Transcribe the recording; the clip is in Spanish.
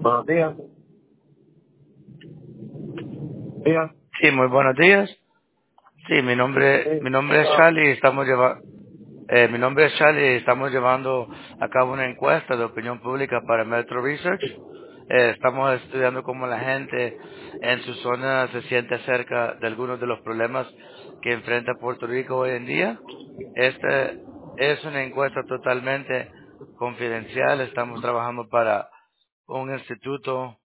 Buenos días. Días. Sí, muy buenos días. Sí, mi nombre es Charlie y mi nombre es Charlie y estamos llevando a cabo una encuesta de opinión pública para Metro Research. Estamos estudiando cómo la gente en su zona se siente acerca de algunos de los problemas que enfrenta Puerto Rico hoy en día. Esta es una encuesta totalmente confidencial. Estamos trabajando para un instituto